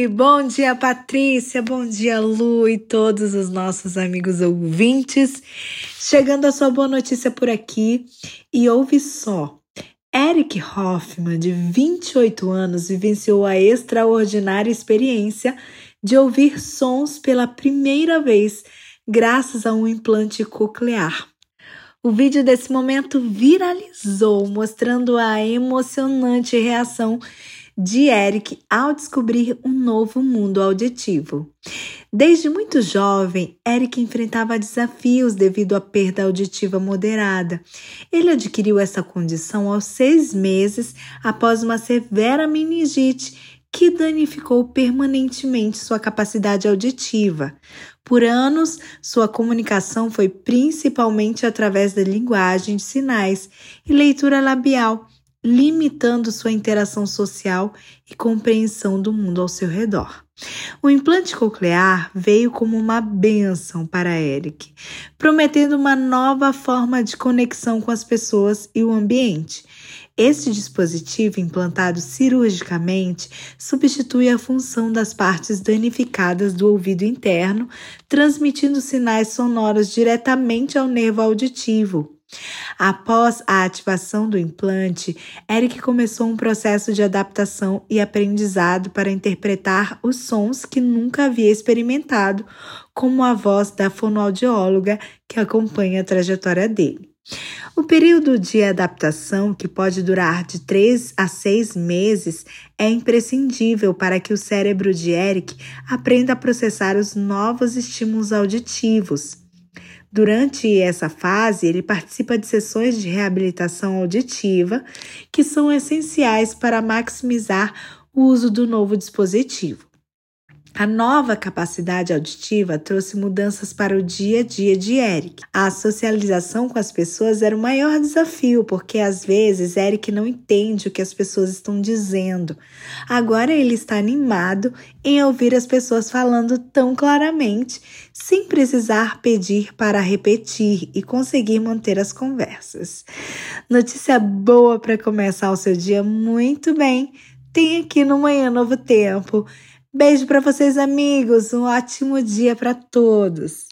Bom dia, Patrícia, bom dia, Lu e todos os nossos amigos ouvintes. Chegando a sua boa notícia por aqui e ouve só. Eric Hoffman, de 28 anos, vivenciou a extraordinária experiência de ouvir sons pela primeira vez graças a um implante coclear. O vídeo desse momento viralizou, mostrando a emocionante reação de Eric ao descobrir um novo mundo auditivo. Desde muito jovem, Eric enfrentava desafios devido à perda auditiva moderada. Ele adquiriu essa condição aos 6 meses após uma severa meningite que danificou permanentemente sua capacidade auditiva. Por anos, sua comunicação foi principalmente através da linguagem de sinais e leitura labial, limitando sua interação social e compreensão do mundo ao seu redor. O implante coclear veio como uma bênção para Eric, prometendo uma nova forma de conexão com as pessoas e o ambiente. Este dispositivo, implantado cirurgicamente, substitui a função das partes danificadas do ouvido interno, transmitindo sinais sonoros diretamente ao nervo auditivo. Após a ativação do implante, Eric começou um processo de adaptação e aprendizado para interpretar os sons que nunca havia experimentado, como a voz da fonoaudióloga que acompanha a trajetória dele. O período de adaptação, que pode durar de 3 a 6 meses, é imprescindível para que o cérebro de Eric aprenda a processar os novos estímulos auditivos. Durante essa fase, ele participa de sessões de reabilitação auditiva que são essenciais para maximizar o uso do novo dispositivo. A nova capacidade auditiva trouxe mudanças para o dia a dia de Eric. A socialização com as pessoas era o maior desafio, porque às vezes Eric não entende o que as pessoas estão dizendo. Agora ele está animado em ouvir as pessoas falando tão claramente, sem precisar pedir para repetir e conseguir manter as conversas. Notícia boa para começar o seu dia muito bem. Tem aqui no Manhã Novo Tempo. Beijo para vocês, amigos. Um ótimo dia para todos.